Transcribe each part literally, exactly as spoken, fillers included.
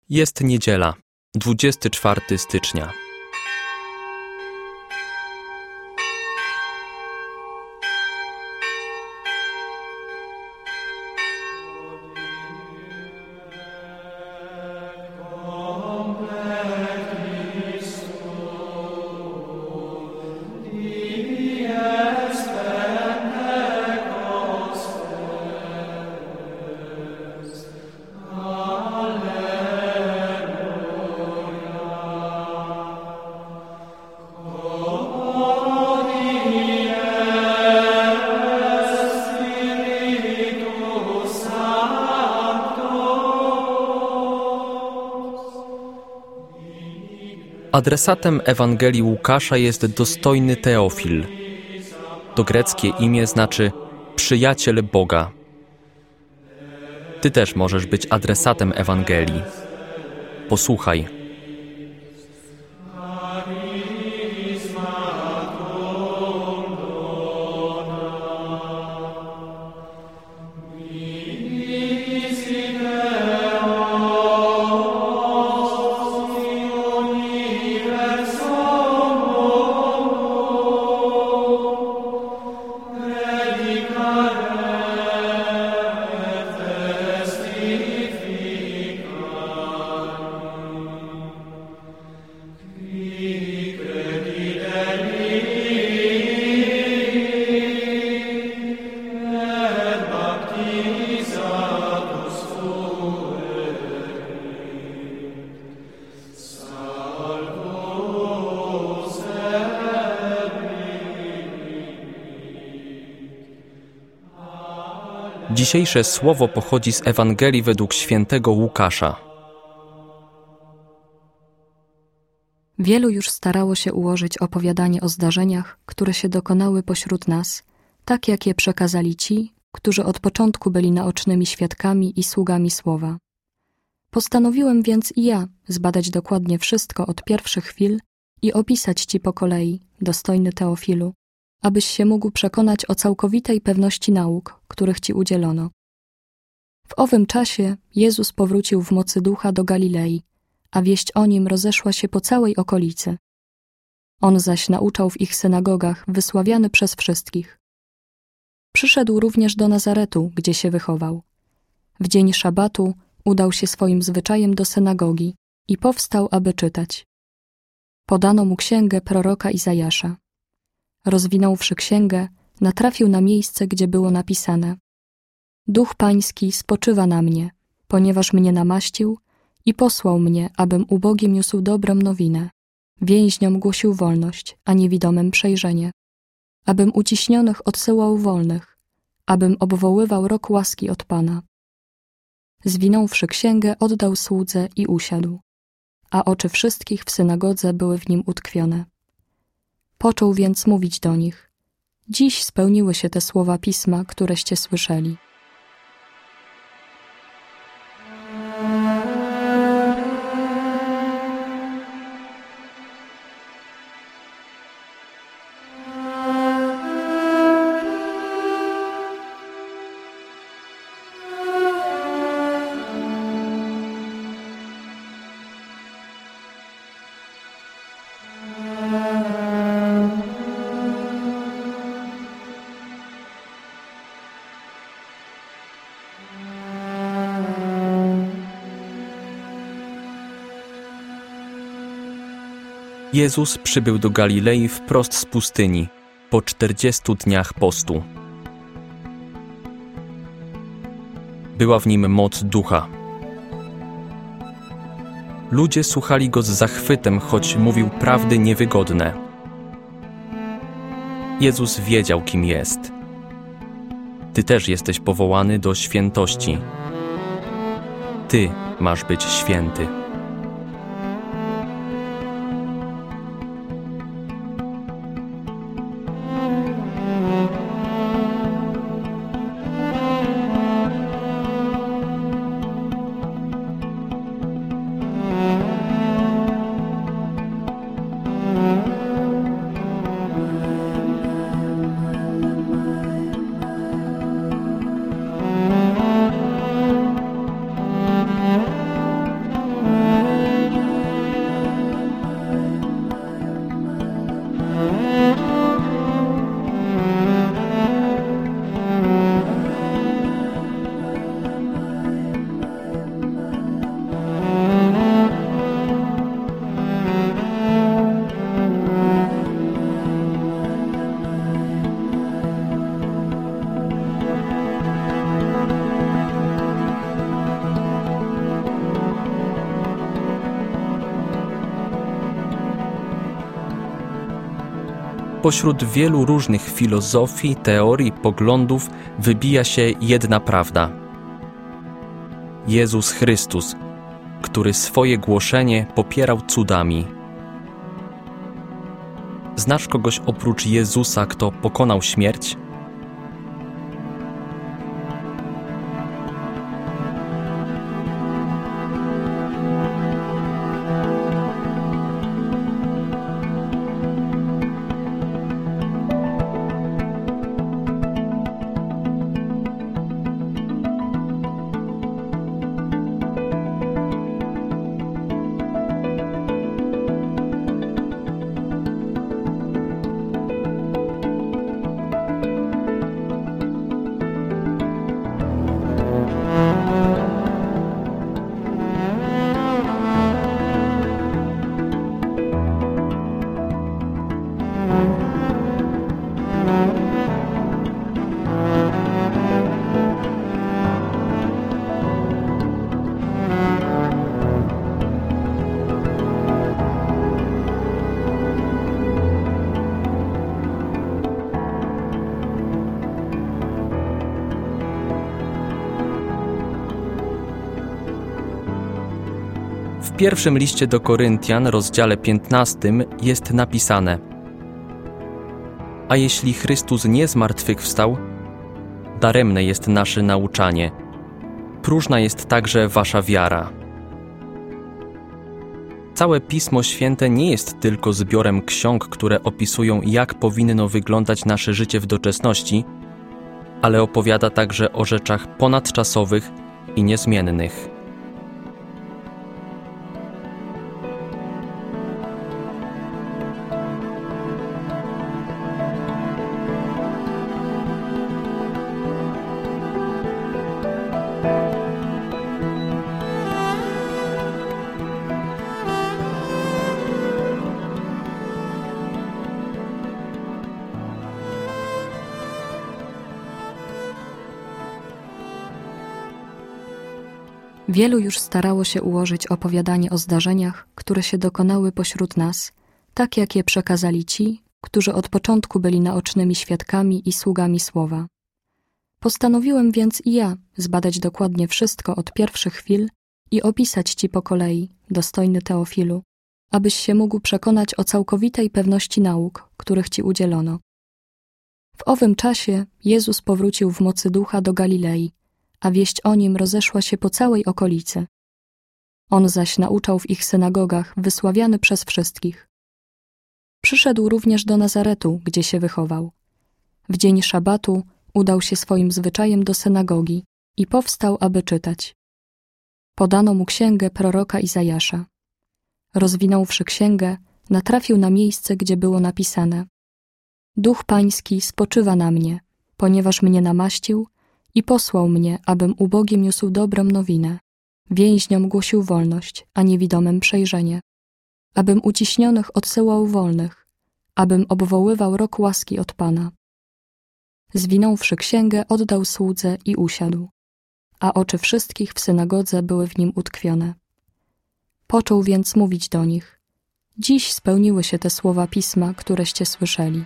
Jest niedziela, dwudziestego czwartego stycznia. Adresatem Ewangelii Łukasza jest dostojny Teofil. To greckie imię znaczy przyjaciel Boga. Ty też możesz być adresatem Ewangelii. Posłuchaj. Dzisiejsze słowo pochodzi z Ewangelii według świętego Łukasza. Wielu już starało się ułożyć opowiadanie o zdarzeniach, które się dokonały pośród nas, tak jak je przekazali ci, którzy od początku byli naocznymi świadkami i sługami słowa. Postanowiłem więc i ja zbadać dokładnie wszystko od pierwszych chwil i opisać ci po kolei, dostojny Teofilu, abyś się mógł przekonać o całkowitej pewności nauk, których ci udzielono. W owym czasie Jezus powrócił w mocy ducha do Galilei, a wieść o nim rozeszła się po całej okolicy. On zaś nauczał w ich synagogach, wysławiany przez wszystkich. Przyszedł również do Nazaretu, gdzie się wychował. W dzień szabatu udał się swoim zwyczajem do synagogi i powstał, aby czytać. Podano mu księgę proroka Izajasza. Rozwinąwszy księgę, natrafił na miejsce, gdzie było napisane: Duch Pański spoczywa na mnie, ponieważ mnie namaścił i posłał mnie, abym ubogim niósł dobrą nowinę, więźniom głosił wolność, a niewidomym przejrzenie, abym uciśnionych odsyłał wolnych, abym obwoływał rok łaski od Pana. Zwinąwszy księgę, oddał słudze i usiadł, a oczy wszystkich w synagodze były w nim utkwione. Począł więc mówić do nich: Dziś spełniły się te słowa Pisma, któreście słyszeli. Jezus przybył do Galilei wprost z pustyni, po czterdziestu dniach postu. Była w nim moc ducha. Ludzie słuchali go z zachwytem, choć mówił prawdy niewygodne. Jezus wiedział, kim jest. Ty też jesteś powołany do świętości. Ty masz być święty. Pośród wielu różnych filozofii, teorii, poglądów wybija się jedna prawda. Jezus Chrystus, który swoje głoszenie popierał cudami. Znasz kogoś oprócz Jezusa, kto pokonał śmierć? W pierwszym liście do Koryntian, rozdziale piętnastym, jest napisane: A jeśli Chrystus nie zmartwychwstał, daremne jest nasze nauczanie, próżna jest także wasza wiara. Całe Pismo Święte nie jest tylko zbiorem ksiąg, które opisują, jak powinno wyglądać nasze życie w doczesności, ale opowiada także o rzeczach ponadczasowych i niezmiennych. Wielu już starało się ułożyć opowiadanie o zdarzeniach, które się dokonały pośród nas, tak jak je przekazali ci, którzy od początku byli naocznymi świadkami i sługami słowa. Postanowiłem więc i ja zbadać dokładnie wszystko od pierwszych chwil i opisać ci po kolei, dostojny Teofilu, abyś się mógł przekonać o całkowitej pewności nauk, których ci udzielono. W owym czasie Jezus powrócił w mocy ducha do Galilei, a wieść o nim rozeszła się po całej okolicy. On zaś nauczał w ich synagogach, wysławiany przez wszystkich. Przyszedł również do Nazaretu, gdzie się wychował. W dzień szabatu udał się swoim zwyczajem do synagogi i powstał, aby czytać. Podano mu księgę proroka Izajasza. Rozwinąwszy księgę, natrafił na miejsce, gdzie było napisane: Duch Pański spoczywa na mnie, ponieważ mnie namaścił i posłał mnie, abym ubogim niósł dobrą nowinę, więźniom głosił wolność, a niewidomym przejrzenie, abym uciśnionych odsyłał wolnych, abym obwoływał rok łaski od Pana. Zwinąwszy księgę, oddał słudze i usiadł, a oczy wszystkich w synagodze były w nim utkwione. Począł więc mówić do nich: Dziś spełniły się te słowa Pisma, któreście słyszeli.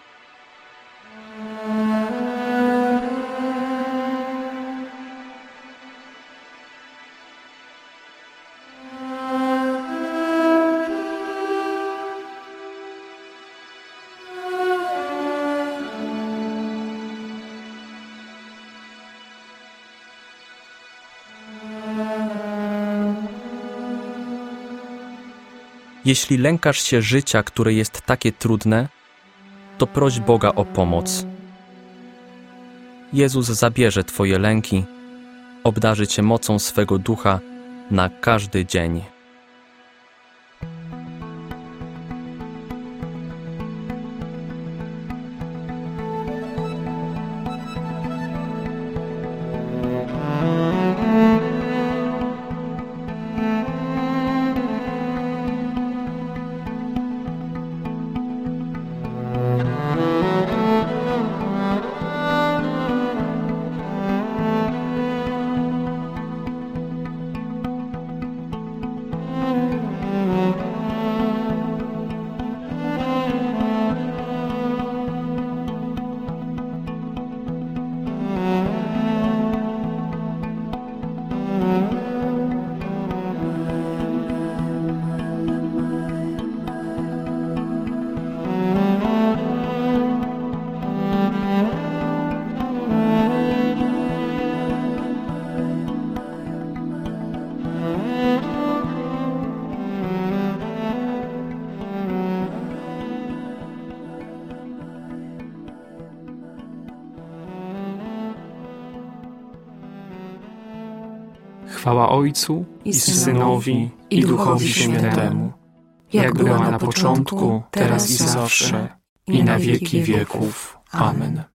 Jeśli lękasz się życia, które jest takie trudne, to proś Boga o pomoc. Jezus zabierze twoje lęki, obdarzy cię mocą swego ducha na każdy dzień. Chwała Ojcu i Synowi i Duchowi Świętemu, jak była na początku, teraz i zawsze, i na wieki wieków. Amen.